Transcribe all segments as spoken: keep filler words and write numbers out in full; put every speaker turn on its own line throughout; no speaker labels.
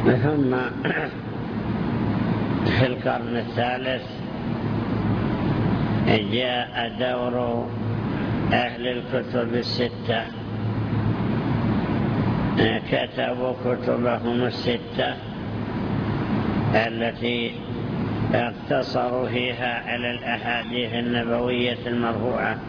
ثم في القرن الثالث جاء دور أهل الكتب الستة، كتبوا كتبهم الستة التي اقتصروا فيها على الأحاديث النبوية المرفوعة.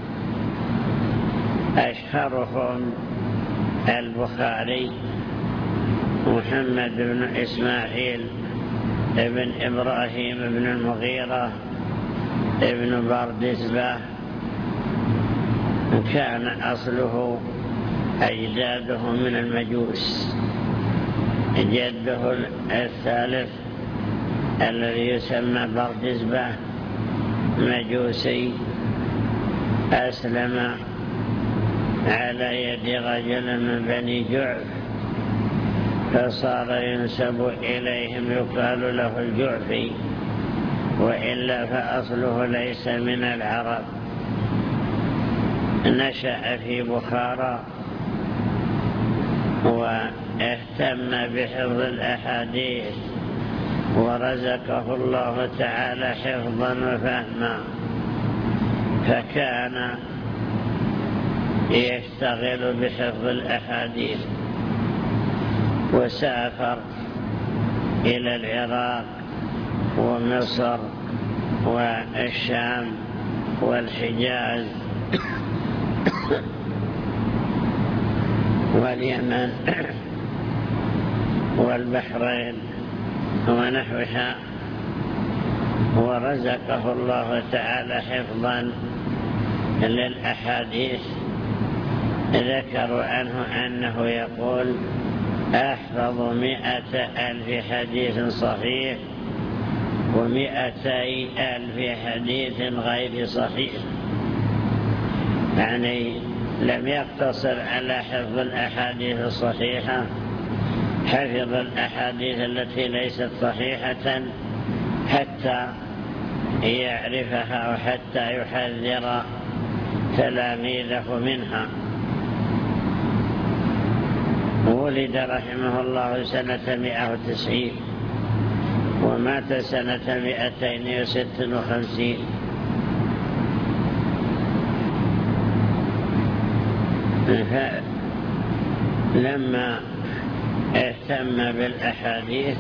أشهرهم البخاري محمد بن إسماعيل ابن إبراهيم بن المغيرة ابن بردزبة، كان أصله أجداده من المجوس. جده الثالث الذي يسمى بردزبة مجوسي، أسلم على يد رجل من بني جعف، فصار ينسب إليهم يقال له الجعفي، وإلا فأصله ليس من العرب. نشأ في بخارى واهتم بحفظ الأحاديث، ورزقه الله تعالى حفظا وفهما، فكان يشتغل بحفظ الأحاديث. وسافر إلى العراق ومصر والشام والحجاز واليمن والبحرين ونحوها، ورزقه الله تعالى حفظا للأحاديث. ذكروا عنه أنه يقول: أحفظ مئة ألف حديث صحيح ومئتي ألف حديث غير صحيح. يعني لم يقتصر على حفظ الأحاديث الصحيحة، حفظ الأحاديث التي ليست صحيحة حتى يعرفها وحتى يحذر تلاميذه منها. ولد رحمه الله سنة مئة وتسعين ومات سنة مئتين وست وخمسين. لما اهتم بالأحاديث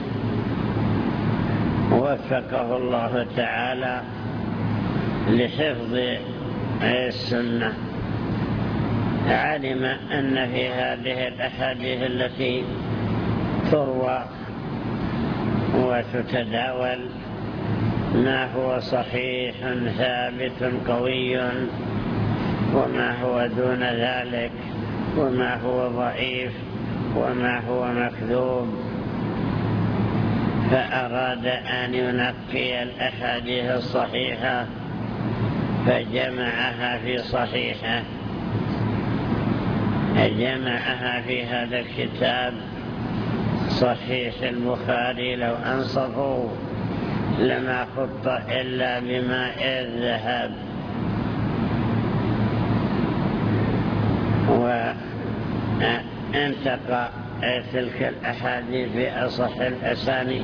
وفقه الله تعالى لحفظ السنة. علم أن في هذه الأحاديث التي تروى وتتداول ما هو صحيح ثابت قوي، وما هو دون ذلك، وما هو ضعيف، وما هو مكذوب. فأراد أن ينقي الأحاديث الصحيحة فجمعها في صحيحة، جمعها في هذا الكتاب صحيح البخاري. لو أنصفوا لما خط إلا بماء الذهب. وانتقى تلك الأحاديث بأصح الأسانيد،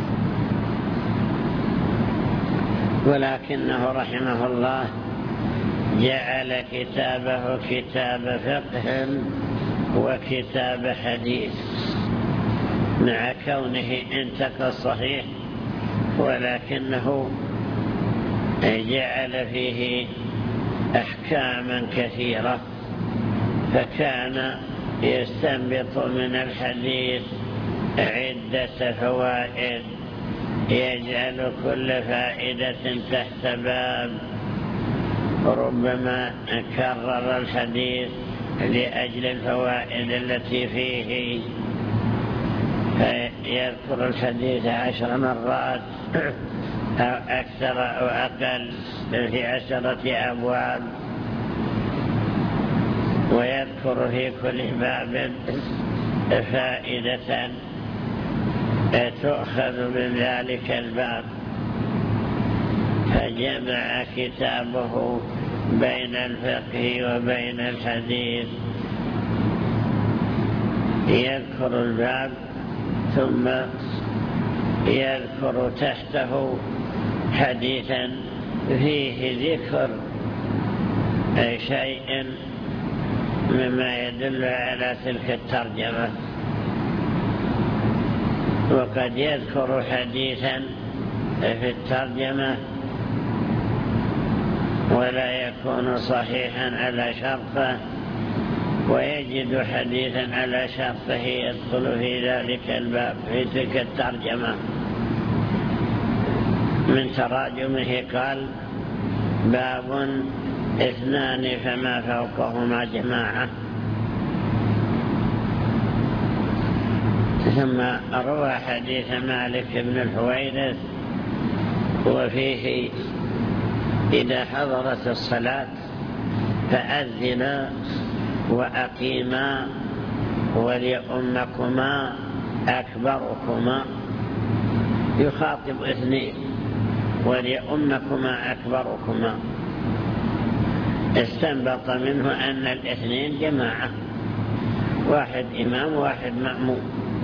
ولكنه رحمه الله جعل كتابه كتاب فقه وكتاب حديث، مع كونه انتقى الصحيح، ولكنه جعل فيه أحكاما كثيرة. فكان يستنبط من الحديث عدة فوائد، يجعل كل فائدة تحت باب. ربما كرر الحديث لأجل الفوائد التي فيه، فيذكر الحديث عشر مرات أو أكثر أو أقل في عشرة أبواب، ويذكر في كل باب فائدة تؤخذ من ذلك الباب. فجمع كتابه بين الفقه وبين الحديث. يذكر الباب ثم يذكر تحته حديثا فيه ذكر شيء مما يدل على تلك الترجمة، وقد يذكر حديثا في الترجمة ولا يكون صحيحا على شرطه، ويجد حديثا على شرطه يدخل في ذلك الباب في تلك الترجمة. من تراجمه قال: باب اثنان فما فوقهما جماعة. ثم روى حديث مالك بن الحويرث وفيه: إذا حضرت الصلاة فأذنا وأقيما وليؤمكما أكبركما. يخاطب اثنين: وليؤمكما أكبركما. استنبط منه أن الاثنين جماعة، واحد إمام واحد مأموم.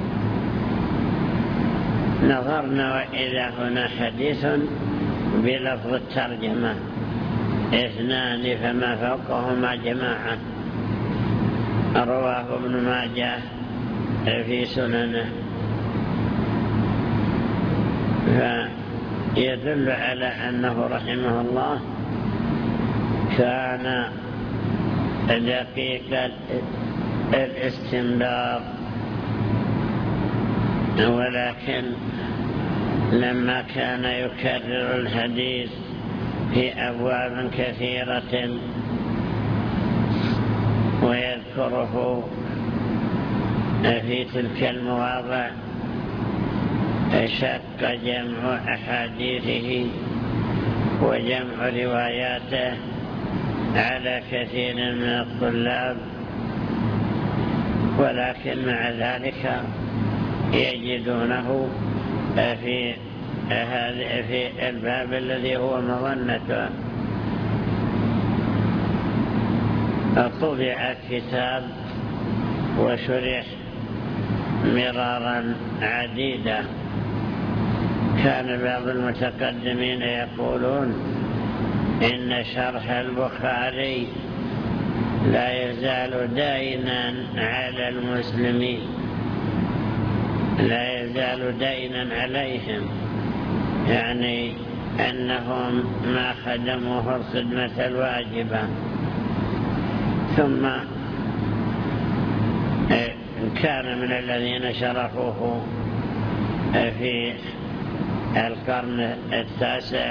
نظرنا وإذا هنا حديث بلفظ الترجمة: اثنان فما فوقهما جماعة، رواه ابن ماجه في سننه، فيدل على أنه رحمه الله كان دقيق الاستنباط، ولكن لما كان يكرر الحديث في أبواب كثيرة ويذكره في تلك المواضع شق جمع أحاديثه وجمع رواياته على كثير من الطلاب، ولكن مع ذلك يجدونه في هذا في الباب الذي هو مظنته. طبع كتاب وشرح مرارا عديدة. كان بعض المتقدمين يقولون إن شرح البخاري لا يزال دينا على المسلمين، لا يزال دينا عليهم، يعني أنهم ما خدموه الخدمة الواجبة. ثم كان من الذين شرحوه في القرن التاسع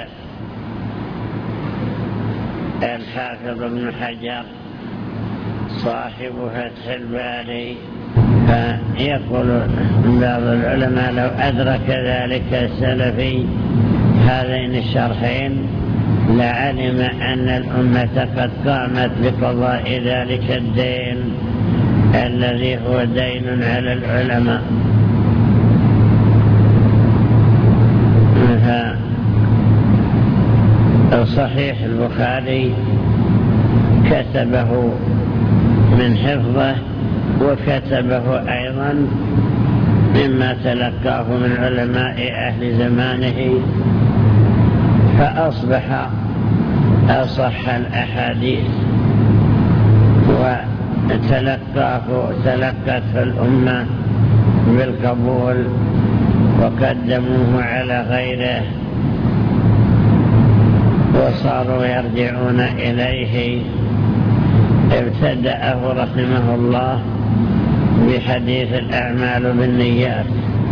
الحافظ ابن حجر صاحب فتح الباري. فيقول بعض العلماء: لو أدرك ذلك السلفي هذين الشرحين لعلم أن الأمة قد قامت بقضاء ذلك الدين الذي هو دين على العلماء. صحيح البخاري كتبه من حفظه، وكتبه أيضا مما تلقاه من علماء أهل زمانه، فأصبح أصح الأحاديث، وتلقاه تلقته الأمة بالقبول وقدموه على غيره، وصاروا يرجعون إليه. ابتدأه رحمه الله بحديث الأعمال بالنيات،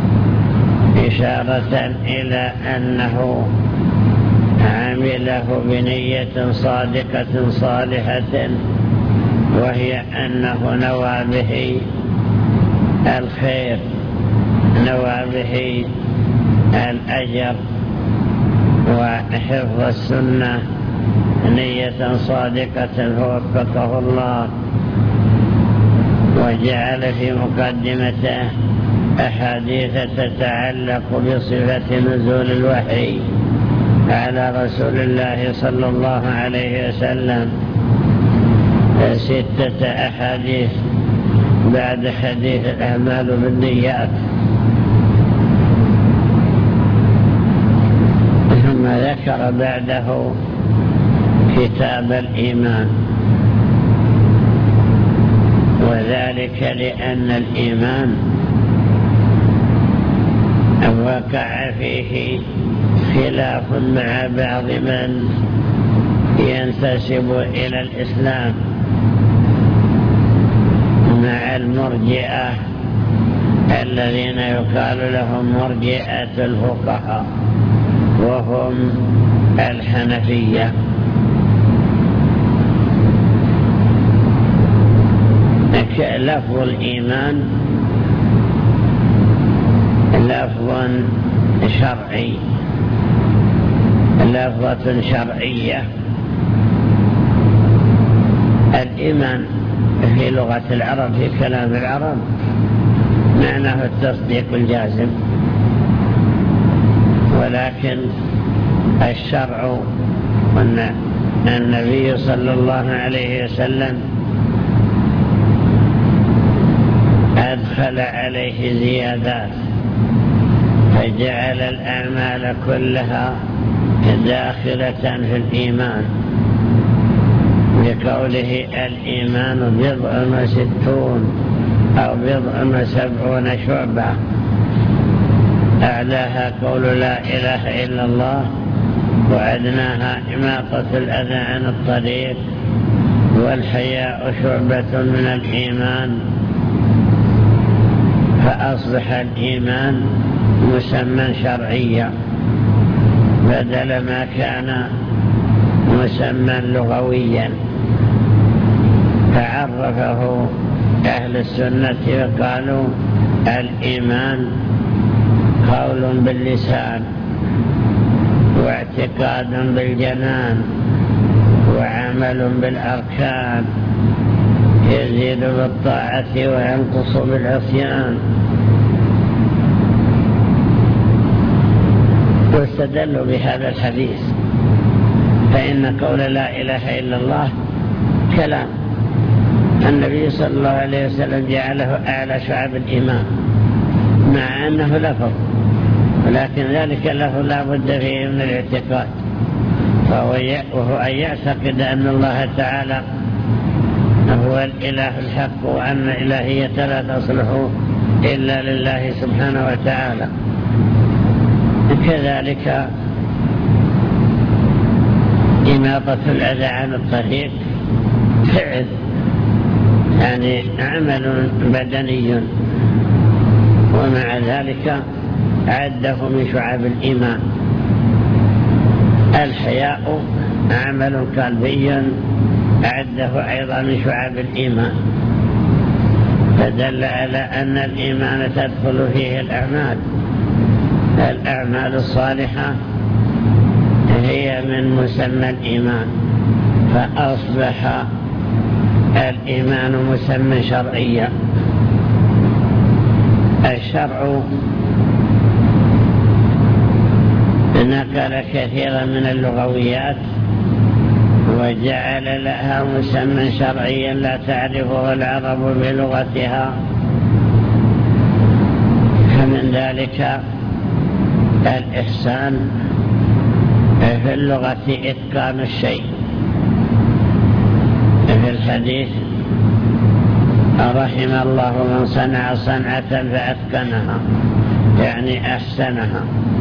إشارة إلى أنه عمله بنية صادقة صالحة، وهي أنه نوى به الخير، نوى به الأجر وحفظ السنة نية صادقة فوفقه الله. وجعل في مقدمته أحاديث تتعلق بصفة نزول الوحي على رسول الله صلى الله عليه وسلم، ستة أحاديث بعد حديث الأعمال بالنيات. ذكر بعده كتاب الإيمان، وذلك لأن الإيمان وقع فيه خلاف مع بعض من ينتسب إلى الإسلام مع المرجئة الذين يقال لهم مرجئة الفقهاء وهم الحنفية. لفظ الإيمان لفظ شرعي، لفظة شرعية. الإيمان في لغة العرب، في كلام العرب، معناه التصديق الجازم، ولكن الشرع وأن النبي صلى الله عليه وسلم أدخل عليه زيادات، فجعل الأعمال كلها داخلة في الإيمان، بقوله الإيمان بضع وستون أو بضع وسبعون شعبة، أعلاها قول لا إله إلا الله، وأدناها إماطة الأذى عن الطريق، والحياء شعبة من الإيمان. فأصبح الإيمان مسمى شرعيا بدل ما كان مسمى لغويا، فعرفه أهل السنة وقالوا الإيمان قول باللسان، واعتقاد بالجنان، وعمل بالأركان، يزيد بالطاعة وينقص بالعصيان. واستدلوا بهذا الحديث، فإن قول لا إله إلا الله كلام النبي صلى الله عليه وسلم جعله أعلى شعب الإيمان، مع أنه لفظ، ولكن ذلك اللفظ لا بد فيه من الاعتقاد، وهو أن يعتقد أن الله تعالى هو الإله الحق، وأن الإلهية لا تصلح إلا لله سبحانه وتعالى. كذلك إماطة الأذى عن الطريق فعل، يعني عمل بدني، ومع ذلك عده من شعب الإيمان. الحياء عمل قلبي عده أيضا من شعب الإيمان، فدل على أن الإيمان تدخل فيه الأعمال. الأعمال الصالحة هي من مسمى الإيمان، فأصبح الإيمان مسمى شرعيا. الشرع نقل كثيرا من اللغويات وجعل لها مسمى شرعيا لا تعرفه العرب بلغتها، فمن ذلك الإحسان في اللغة إتقان الشيء. في الحديث رحم الله من صنع صنعة فأتقنها، يعني أحسنها.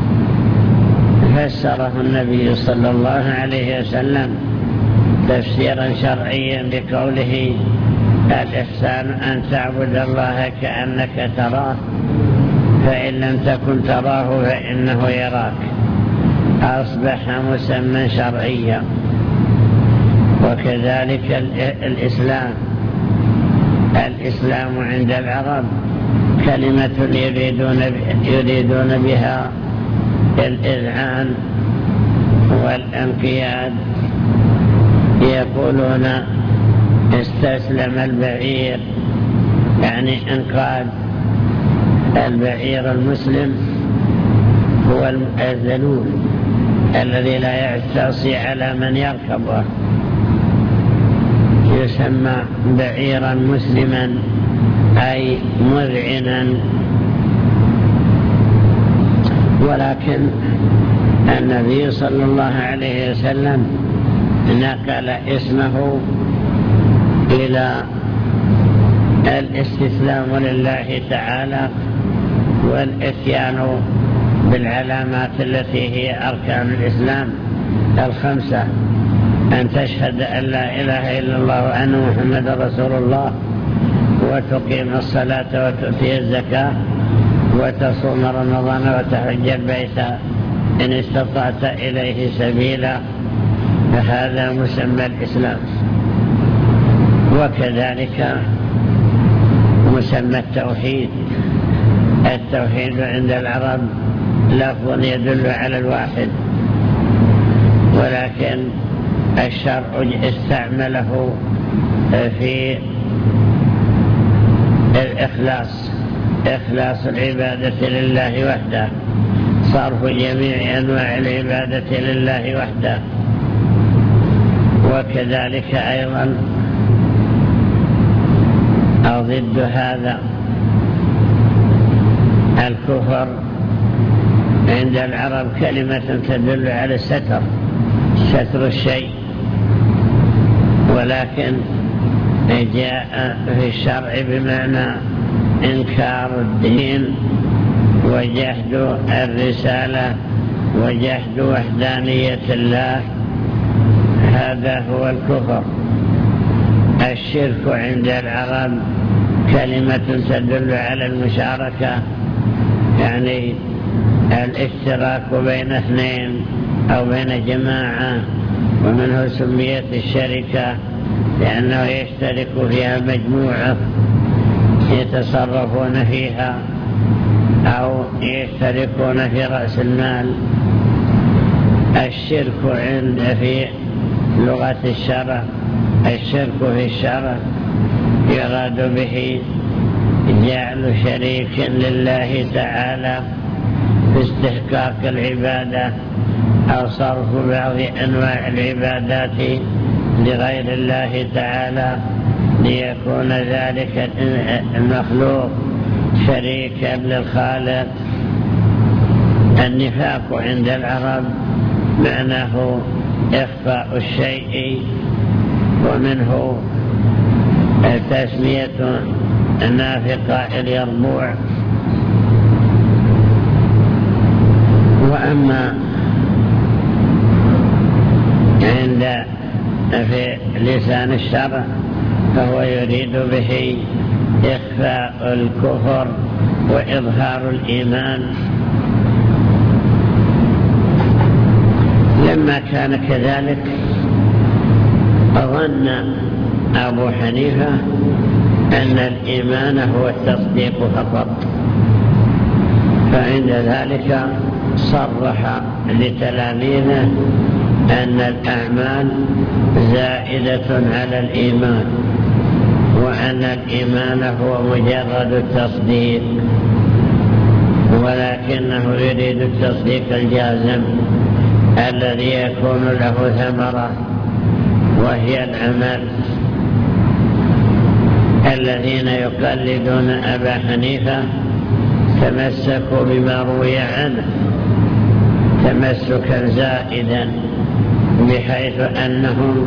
فسره النبي صلى الله عليه وسلم تفسيرا شرعيا بقوله الإحسان أن تعبد الله كأنك تراه، فإن لم تكن تراه فإنه يراك. أصبح مسمى شرعيا. وكذلك الإسلام الإسلام عند العرب كلمة يريدون يريدون بها الإذعان والانقياد. يقولون استسلم البعير، يعني انقاد. البعير المسلم هو الذلول الذي لا يعتصي على من يركبه، يسمى بعيرا مسلما أي مذعنا. ولكن النبي صلى الله عليه وسلم نقل اسمه إلى الاستسلام لله تعالى والإتيان بالعلامات التي هي أركان الإسلام الخمسة: أن تشهد أن لا إله إلا الله وأن محمد رسول الله، وتقيم الصلاة وتؤتي الزكاة، وتصوم رمضان وتحج البيت إن استطعت إليه سبيلا. فهذا مسمى الإسلام. وكذلك مسمى التوحيد. التوحيد عند العرب لفظ يدل على الواحد، ولكن الشرع استعمله في الإخلاص، إخلاص العبادة لله وحده، صرف جميع أنواع العبادة لله وحده. وكذلك أيضا أو ضد هذا الكفر عند العرب كلمة تدل على الستر، ستر الشيء، ولكن جاء في الشرع بمعنى إنكار الدين وجحد الرسالة وجحد وحدانية الله. هذا هو الكفر. الشرك عند العرب كلمة تدل على المشاركة، يعني الاشتراك بين اثنين أو بين جماعة، ومنه سميت الشركة لأنه يشترك فيها مجموعة يتصرفون فيها أو يشتركون في رأس المال. الشرك عند في لغة الشرع، الشرك في الشرع يراد به جعل شريك لله تعالى في استحقاق العبادة أو صرف بعض أنواع العبادات لغير الله تعالى ليكون ذلك المخلوق شريكا للخالق. النفاق عند العرب معناه إخفاء الشيء، ومنه تسمية نافقة اليربوع. وأما عند في لسان الشرع فهو يريد به إخفاء الكفر وإظهار الإيمان. لما كان كذلك ظن أبو حنيفة أن الإيمان هو التصديق فقط، فعند ذلك صرح لتلاميذه أن الأعمال زائدة على الإيمان، وأن الإيمان هو مجرد التصديق، ولكنه يريد التصديق الجازم الذي يكون له ثمرة وهي العمل. الذين يقلدون أبا حنيفة تمسكوا بما روي عنه تمسكا زائدا، بحيث أنهم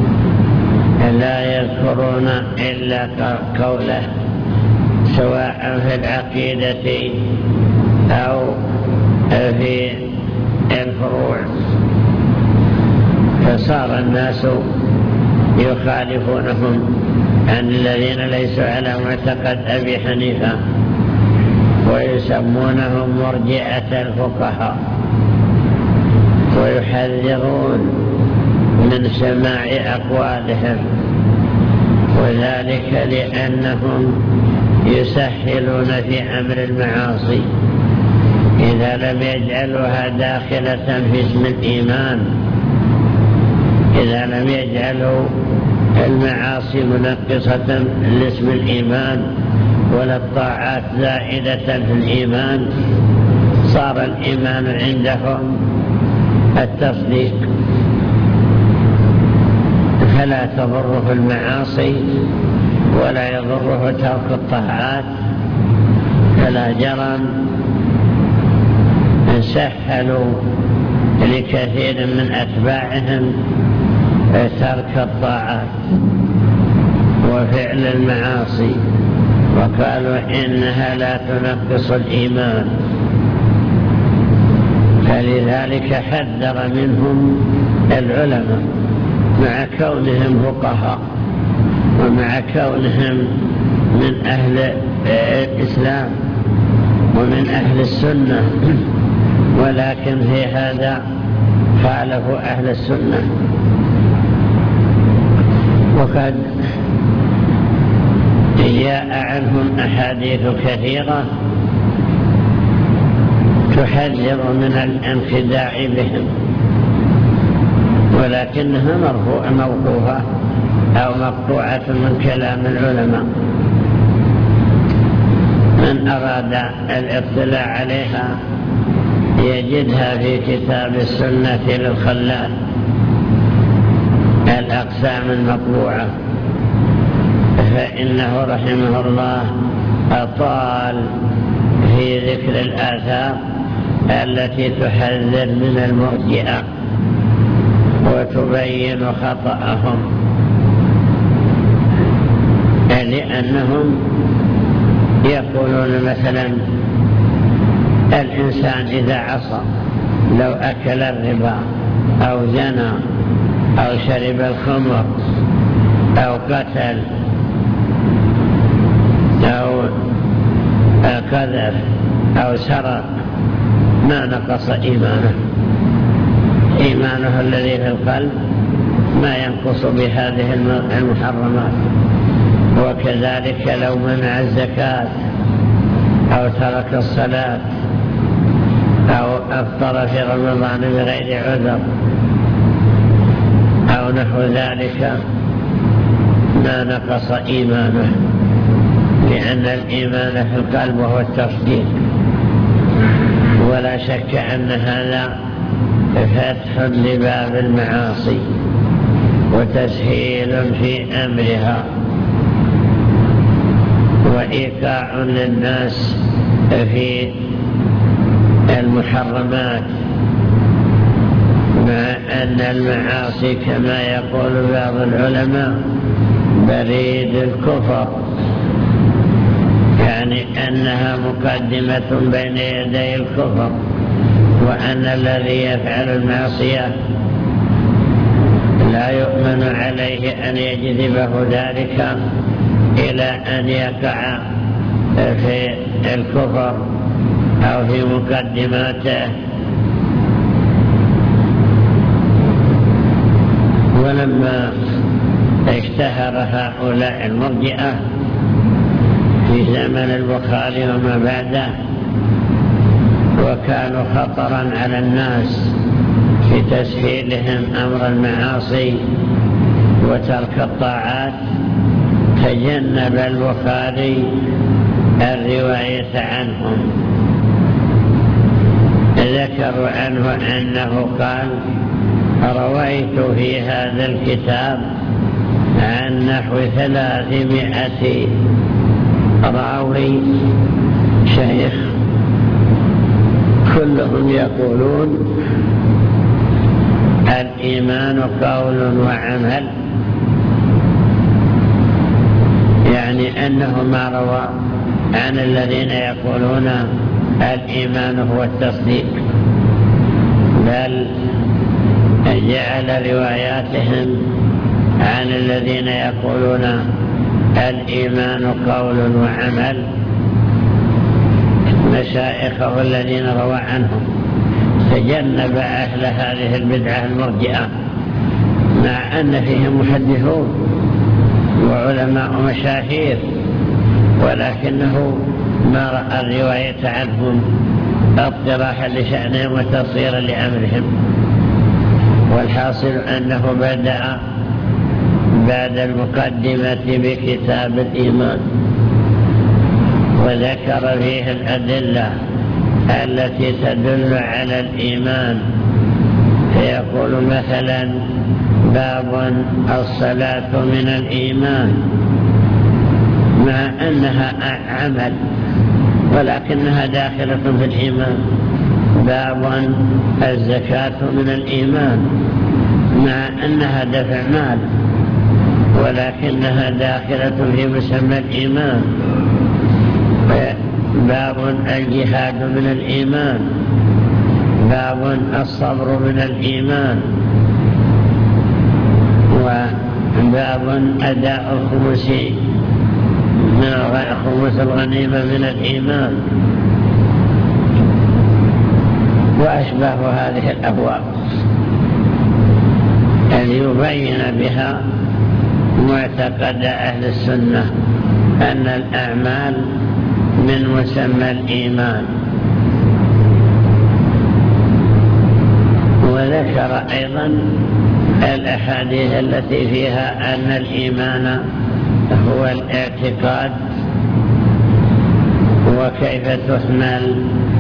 لا يذكرون إلا قوله سواء في العقيدة أو في الفروع. فصار الناس يخالفونهم عن الذين ليسوا على معتقد أبي حنيفة، ويسمونهم مرجئة الفقهاء، ويحذرون من سماع أقوالهم، وذلك لأنهم يسهلون في أمر المعاصي إذا لم يجعلوها داخلة في اسم الإيمان، إذا لم يجعلوا المعاصي منقصة لاسم الإيمان ولا الطاعات زائدة في الإيمان، صار الإيمان عندهم التصديق، فلا تضره المعاصي ولا يضره ترك الطاعات. فلا جرم سهلوا لكثير من أتباعهم ترك الطاعات وفعل المعاصي، وقالوا إنها لا تنقص الإيمان، فلذلك حذر منهم العلماء مع كونهم فقهاء ومع كونهم من أهل الإسلام ومن أهل السنة، ولكن في هذا خالفوا أهل السنة. وقد جاء عنهم أحاديث كثيرة تحذر من الانخداع بهم، ولكنها موقوفة أو مقطوعة من كلام العلماء. من أراد الاطلاع عليها يجدها في كتاب السنة للخلال، الأقسام المطبوعة، فإنه رحمه الله أطال في ذكر الآثار التي تحذر من المرجئة وتبين خطأهم، لأنهم يقولون مثلا الإنسان إذا عصى لو أكل الربا أو زنى أو شرب الخمر أو قتل أو كذب أو سرق ما نقص إيمانه، إيمانه الذي في القلب ما ينقص بهذه المحرمات. وكذلك لو منع الزكاة أو ترك الصلاة أو أفطر في رمضان بغير عذر أو نحو ذلك ما نقص إيمانه، لأن الإيمان في القلب وهو التصديق. ولا شك أن هذا فتح لباب المعاصي وتسهيل في أمرها وإيقاع للناس في المحرمات، مع أن المعاصي كما يقول بعض العلماء بريد الكفر، يعني أنها مقدمة بين يدي الكفر، وأن الذي يفعل المعصية لا يؤمن عليه أن يجذبه ذلك إلى أن يقع في الكفر أو في مقدماته. ولما اشتهر هؤلاء المرجئة في زمن البخاري وما بعده وكانوا خطرا على الناس في تسهيلهم أمر المعاصي وترك الطاعات، تجنب البخاري الرواية عنهم. ذكروا عنه أنه قال: رويت في هذا الكتاب عن نحو ثلاثمائة راوي شيخ كلهم يقولون الإيمان قول وعمل، يعني أنه ما روى عن الذين يقولون الإيمان هو التصديق، بل جعل رواياتهم عن الذين يقولون الإيمان قول وعمل مشايخه الذين روى عنهم. تجنب أهل هذه البدعة المرجئة، مع أن فيهم محدثون وعلماء مشاهير، ولكنه ما رأى الرواية عنهم اطراحا لشأنهم وتصيرا لأمرهم. والحاصل أنه بدأ بعد المقدمة بكتاب الإيمان وذكر فيه الأدلة التي تدل على الإيمان، فيقول مثلا: باب الصلاة من الإيمان، مع أنها عمل ولكنها داخلة في الإيمان، باب الزكاة من الإيمان، مع أنها دفع مال ولكنها داخلة في مسمى الإيمان. باب الجهاد من الإيمان، باب الصبر من الإيمان، وباب أداء الخمس من خمس الغنيمة من الإيمان، وأشباه هذه الأبواب التي يبين بها معتقد أهل السنة أن الأعمال من مسمى الإيمان. وذكر أيضا الأحاديث التي فيها أن الإيمان هو الاعتقاد وكيف تحمل.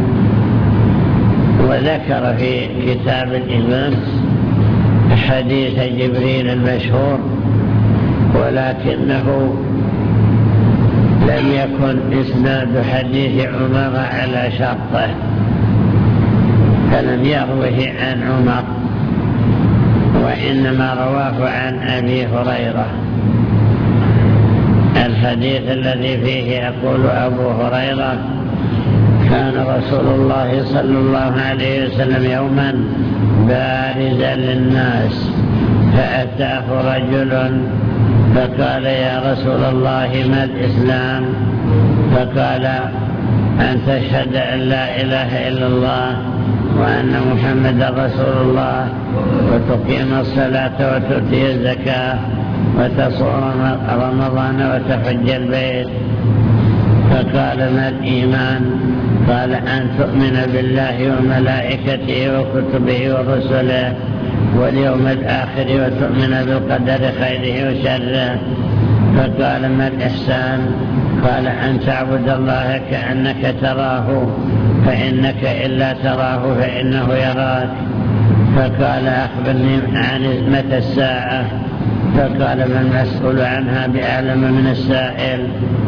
وذكر في كتاب الإيمان حديث جبريل المشهور، ولكنه لم يكن إسناد حديث عمر على شرطه، فلم يروه عن عمر، وإنما رواه عن أبي هريرة. الحديث الذي فيه يقول أبو هريرة: كان رسول الله صلى الله عليه وسلم يوما بارزا للناس، فأتاه رجل فقال: يا رسول الله ما الإسلام؟ فقال: أن تشهد أن لا إله إلا الله وأن محمد رسول الله، وتقيم الصلاة وتؤتي الزكاة وتصوم رمضان وتحج البيت. فقال: ما الإيمان؟ قال: أن تؤمن بالله وملائكته وكتبه ورسله واليوم الآخر وتؤمن بالقدر خيره وشره. فقال: ما الإحسان؟ قال: أن تعبد الله كأنك تراه، فإنك إلا تراه فإنه يراك. فقال: أخبرني عن متى الساعة؟ فقال: ما المسؤول عنها بأعلم من السائل.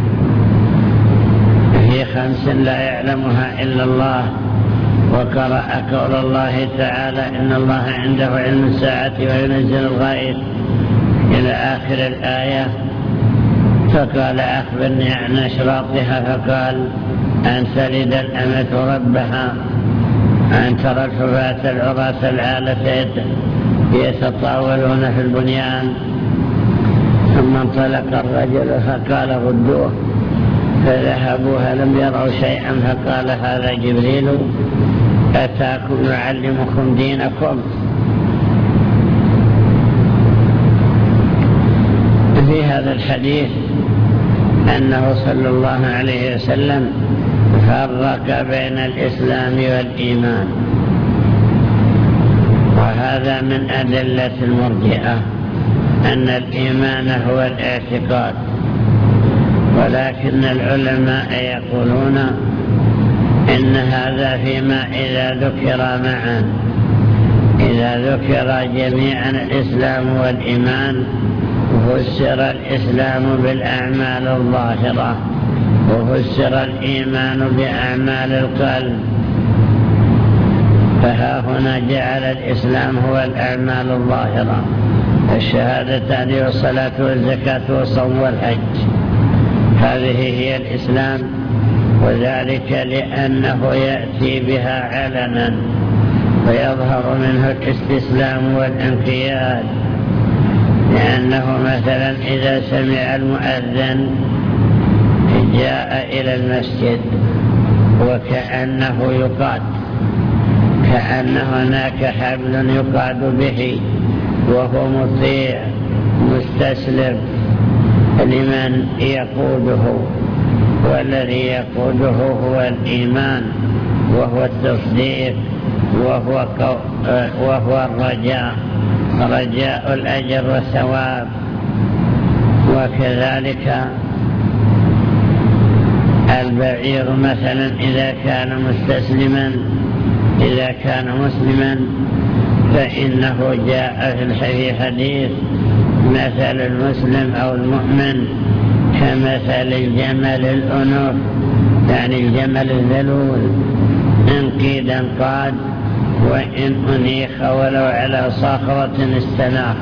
في خمس لا يعلمها إلا الله. وقرأ قول الله تعالى: إن الله عنده علم الساعة وينزل الغائث إلى آخر الآية. فقال: أخبرني عن أشراطها. فقال: أن تلد الأمة ربها، أن ترى الحفاة العراة العالة يتطاولون في البنيان. ثم انطلق الرجل فقال: ردوه. فذهبوا فلم يروا شيئا، فقال: هذا جبريل أتاكم يعلمكم دينكم. في هذا الحديث أنه صلى الله عليه وسلم فرق بين الإسلام والإيمان، وهذا من أدلة المرجئة أن الإيمان هو الاعتقاد. ولكن العلماء يقولون إن هذا فيما إذا ذكر معا، إذا ذكر جميعا الإسلام والإيمان فسر الإسلام بالأعمال الظاهرة، وفسر الإيمان بأعمال القلب. فها هنا جعل الإسلام هو الأعمال الظاهرة، الشهادتان والصلاة والزكاة والصوم والحج، هذه هي الإسلام. وذلك لأنه يأتي بها علنا ويظهر منه الاستسلام والانقياد. لأنه مثلا إذا سمع المؤذن جاء إلى المسجد وكأنه يقاد، كأن هناك حبل يقاد به، وهو مطيع مستسلم لمن يقوده، والذي يقوده هو الإيمان وهو التصديق وهو, وهو الرجاء، رجاء الأجر والثواب. وكذلك البعير مثلا إذا كان مستسلما، إذا كان مسلما، فإنه جاء في حديث: مثل المسلم أو المؤمن كمثل الجمل الأنوف، يعني الجمل الذلول، إن تنقيدا قاد، وإن أنيخ ولو على صخرة استناخ.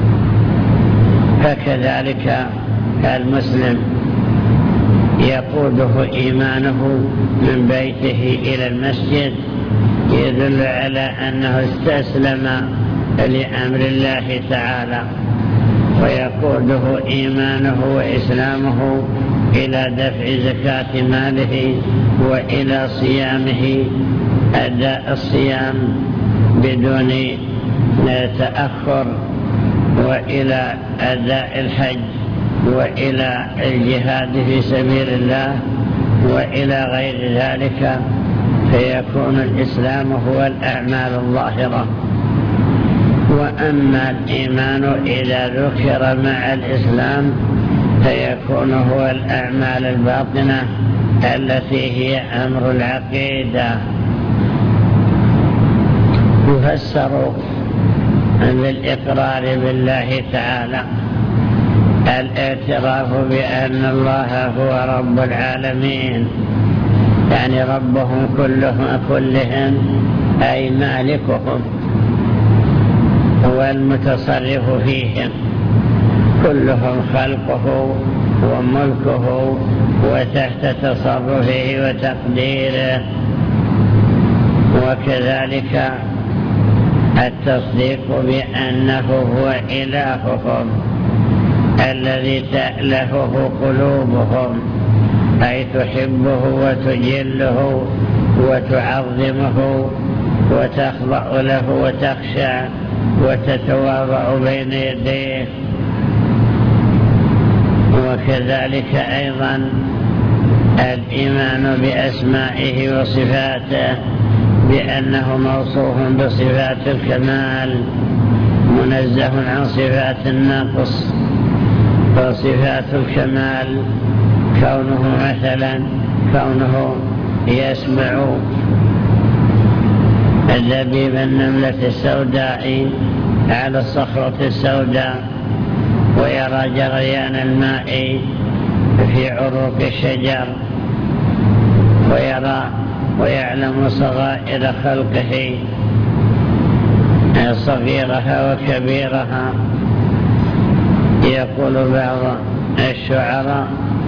فكذلك المسلم يقوده إيمانه من بيته إلى المسجد، يدل على أنه استسلم لأمر الله تعالى، ويقوده إيمانه وإسلامه إلى دفع زكاة ماله وإلى صيامه، أداء الصيام بدون تأخر، وإلى أداء الحج، وإلى الجهاد في سبيل الله، وإلى غير ذلك. فيكون الإسلام هو الأعمال الظاهرة. وأما الإيمان إذا ذكر مع الإسلام فيكون هو الأعمال الباطنة التي هي أمر العقيدة. يفسر بالإقرار بالله تعالى الاعتراف بأن الله هو رب العالمين، يعني ربهم كلهم كلهم أي مالكهم هو المتصرف فيهم، كلهم خلقه وملكه وتحت تصرفه وتقديره. وكذلك التصديق بأنه هو إلههم الذي تألهه قلوبهم، أي تحبه وتجله وتعظمه وتخضع له وتخشى وتتواضع بين يديه. وكذلك أيضا الإيمان بأسمائه وصفاته، بأنه موصوف بصفات الكمال منزه عن صفات النقص. وصفات الكمال كونه مثلا كونه يسمع دبيب النملة السوداء على الصخرة السوداء، ويرى جريان الماء في عروق الشجر، ويرى ويعلم صغائر خلقه صغيرها وكبيرها. يقول بعض الشعراء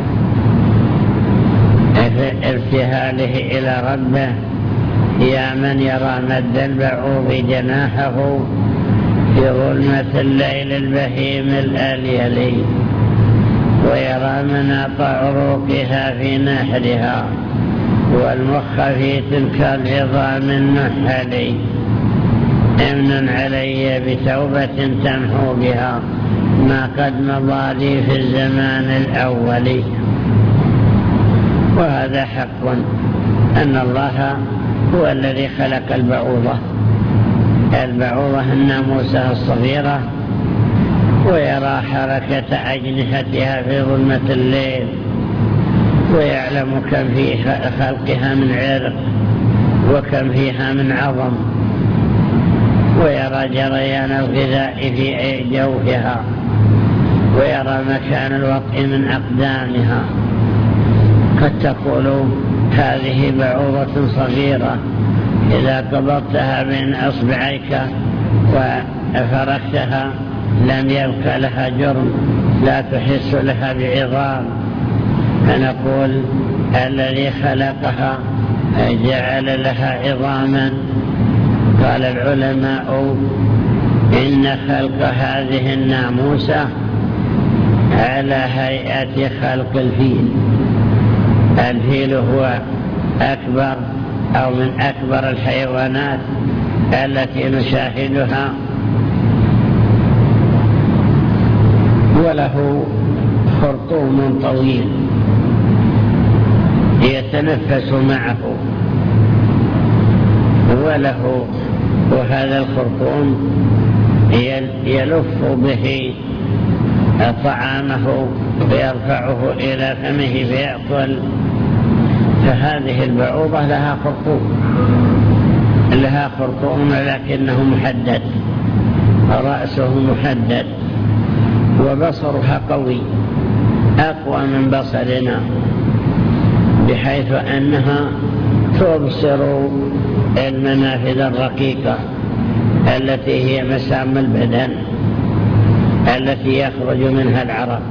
في ارتهاله إلى ربه: يا من يرى مد البعوض جناحه في ظلمة الليل البهيم الأليل، ويرى مناط عروقها في نحرها، والمخ في تلك العظام النحل. امن علي بتوبة تمحو بها ما قد مضى لي في الزمان الأول. وهذا حق أن الله هو الذي خلق البعوضة البعوضة الناموسة الصغيرة، ويرى حركة أجنحتها في ظلمة الليل، ويعلم كم في خلقها من عرق وكم فيها من عظم، ويرى جريان الغذاء في جوفها، ويرى مكان الوطء من أقدامها. قد تقول هذه بعوضة صغيرة، إذا قبضتها بين أصبعيك وفركتها لم يبقى لها جرم، لا تحس لها بعظام. فنقول الذي خلقها جعل لها عظاما. قال العلماء إن خلق هذه الناموسة على هيئة خلق الفيل. الفيل هو أكبر أو من أكبر الحيوانات التي نشاهدها، وله خرطوم طويل يتنفس معه، وله وهذا الخرطوم يلف به طعامه ويرفعه إلى فمه فيأكل. فهذه البعوضة لها خرطوم لها خرطوم لكنه محدد، رأسه محدد، وبصرها قوي أقوى من بصرنا، بحيث أنها تبصر المنافذ الرقيقة التي هي مسام البدن التي يخرج منها العرق.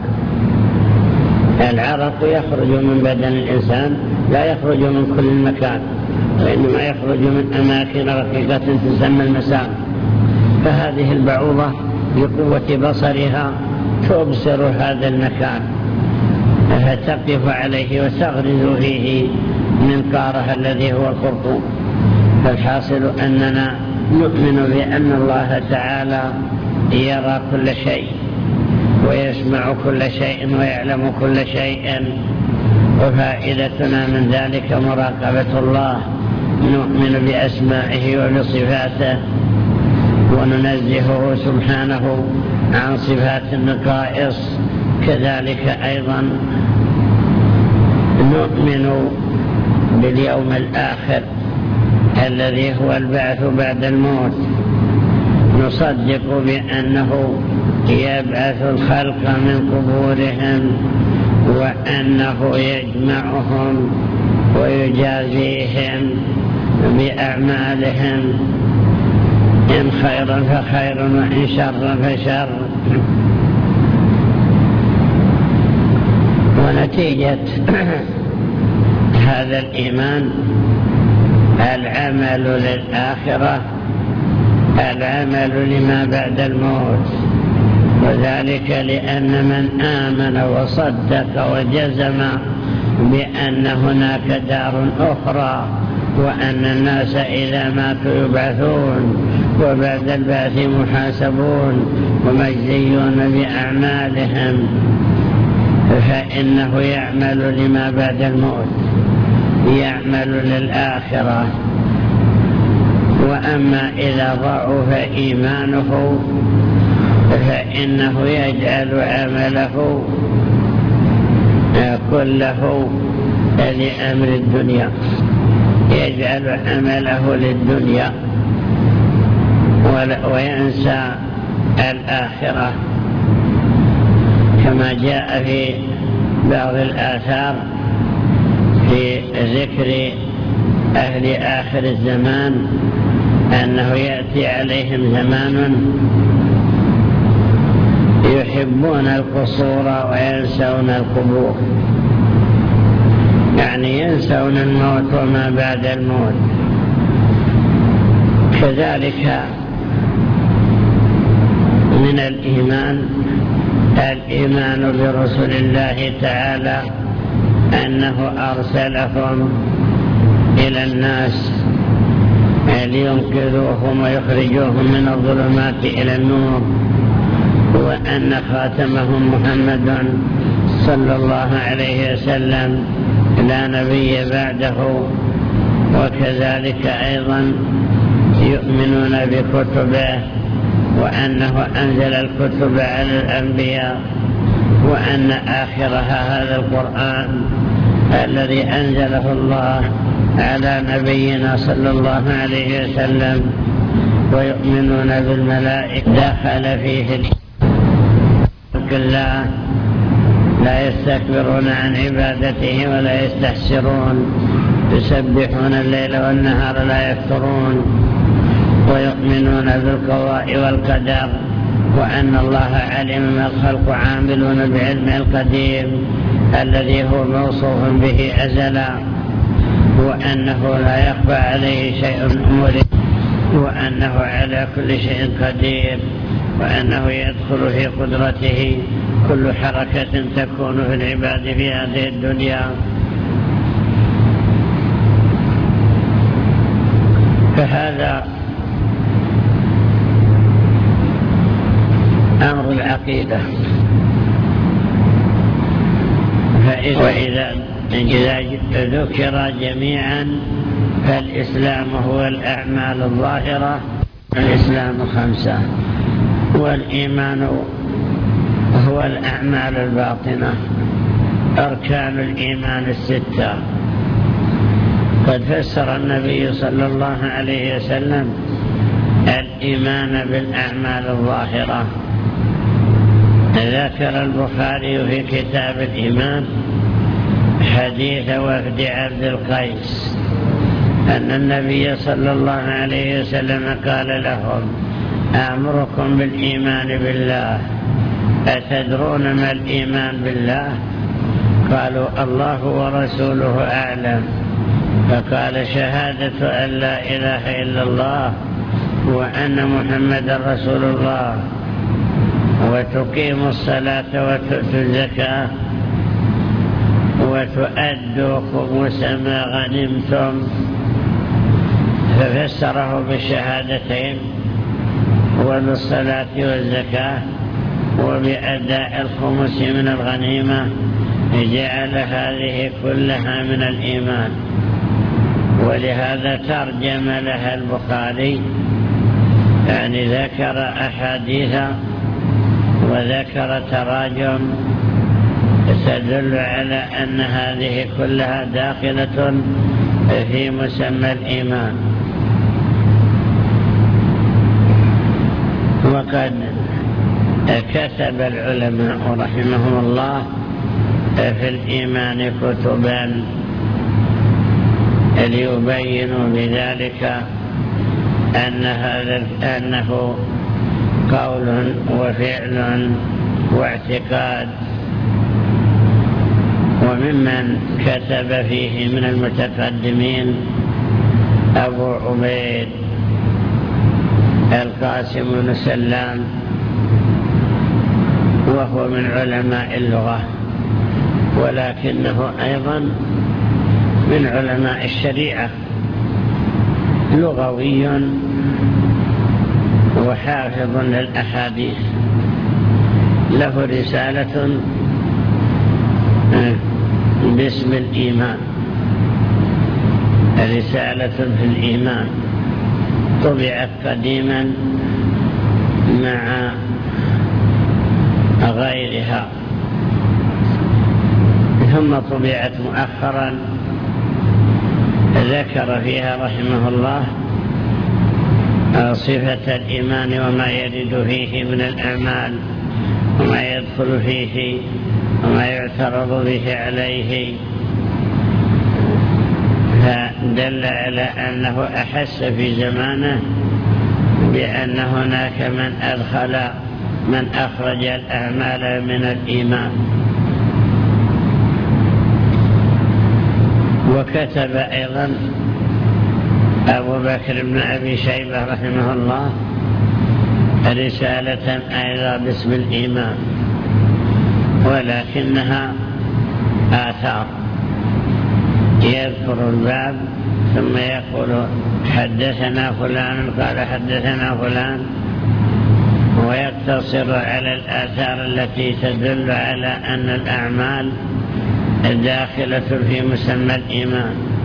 العرق يخرج من بدن الإنسان، لا يخرج من كل مكان، وإنما يخرج من أماكن رقيقة تسمى المسام. فهذه البعوضة بقوة بصرها تبصر هذا المكان، فتقف عليه وتغرز فيه منقارها الذي هو الخرطوم. فالحاصل أننا نؤمن بأن الله تعالى يرى كل شيء ويسمع كل شيء ويعلم كل شيء، وفائدتنا من ذلك مراقبة الله. نؤمن بأسمائه وبصفاته وننزهه سبحانه عن صفات النقائص. كذلك أيضا نؤمن باليوم الآخر الذي هو البعث بعد الموت. نصدق بأنه يبعث الخلق من قبورهم وأنه يجمعهم ويجازيهم بأعمالهم، إن خيرا فخير وإن شرا فشر. ونتيجة هذا الإيمان العمل للآخرة، العمل لما بعد الموت، وذلك لأن من آمن وصدق وجزم بأن هناك دار أخرى، وأن الناس إذا ماتوا يبعثون وبعد البعث محاسبون ومجزيون بأعمالهم، فإنه يعمل لما بعد الموت، يعمل للآخرة. وأما إذا ضعف إيمانه فإنه يجعل عمله كله لأمر الدنيا، يجعل عمله للدنيا وينسى الآخرة، كما جاء في بعض الآثار في ذكر أهل آخر الزمان أنه يأتي عليهم زمان يحبون القصور وينسون القبور، يعني ينسون الموت وما بعد الموت. كذلك من الإيمان الإيمان برسل الله تعالى أنه أرسلهم إلى الناس لينقذوهم ويخرجوهم من الظلمات إلى النور، وأن خاتمهم محمد صلى الله عليه وسلم لا نبي بعده. وكذلك أيضا يؤمنون بكتبه وأنه أنزل الكتب على الأنبياء، وأن آخرها هذا القرآن الذي أنزله الله على نبينا صلى الله عليه وسلم. ويؤمنون بالملائكة دخل فيه الله، لا يستكبرون عن عبادته ولا يستحسرون، يسبحون الليل والنهار لا يفترون. ويؤمنون بالقضاء والقدر، وأن الله علم ما الخلق عاملون بعلمه القديم الذي هو موصوف به أزلا، وأنه لا يخفى عليه شيء من أموره، وأنه على كل شيء قدير، وأنه يدخل في قدرته كل حركة تكون في العباد في هذه الدنيا. فهذا أمر العقيدة. وإذا ذكر جميعا فالإسلام هو الأعمال الظاهرة، الإسلام خمسة، والإيمان هو الأعمال الباطنة، أركان الإيمان الستة. قد فسر النبي صلى الله عليه وسلم الإيمان بالأعمال الظاهرة. ذكر البخاري في كتاب الإيمان حديث وفد عبد القيس أن النبي صلى الله عليه وسلم قال لهم أمركم بالإيمان بالله أتدرون ما الإيمان بالله؟ قالوا الله ورسوله أعلم. فقال شهادة أن لا إله إلا الله وأن محمد رسول الله وتقيموا الصلاة وتؤتوا الزكاة وتؤدوا خمس ما غنمتم. ففسره بالشهادتين وبالصلاة والزكاة وبأداء الخمس من الغنيمة، جعل هذه كلها من الإيمان. ولهذا ترجم لها البخاري، يعني ذكر أحاديث وذكر تراجم تدل على أن هذه كلها داخلة في مسمى الإيمان. وقد كتب العلماء رحمهم الله في الإيمان كتبا ليبينوا بذلك أن هذا أنه قول وفعل واعتقاد. وممن كتب فيه من المتقدمين أبو عبيد القاسم بن سلام، وهو من علماء اللغة، ولكنه أيضا من علماء الشريعة، لغوي وحافظ للأحاديث، له رسالة باسم الإيمان، رسالة في الإيمان، طبعت قديما مع غيرها، ثم طبعت مؤخرا ذكر فيها رحمه الله صفة الإيمان وما يرد فيه من الأعمال وما يدخل فيه وما يعترض به عليه، فدل على أنه أحس في زمانه بأن هناك من أدخل من أخرج الأعمال من الإيمان. وكتب أيضا أبو بكر بن أبي شيبة رحمه الله رسالة أيضا باسم الإيمان، ولكنها آثار، يذكر الباب ثم يقول حدثنا فلان قال حدثنا فلان، ويقتصر على الآثار التي تدل على أن الأعمال داخلة في مسمى الإيمان.